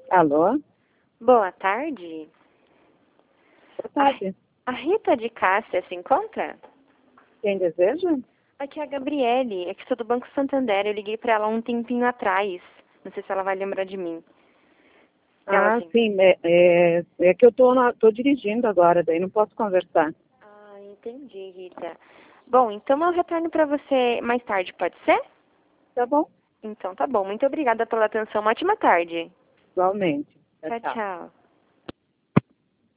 Alô? Boa tarde. Boa tarde. A Rita de Cássia se encontra? Quem deseja? Aqui é a Gabriele, é que sou do Banco Santander. Eu liguei para ela um tempinho atrás. Não sei se ela vai lembrar de mim. Ela sim. Sim. É que eu tô dirigindo agora, daí não posso conversar. Ah, entendi, Rita. Bom, então eu retorno para você mais tarde, pode ser? Tá bom? Então tá bom. Muito obrigada pela atenção. Uma ótima tarde. Igualmente. Tchau, Tchau, tchau. tchau.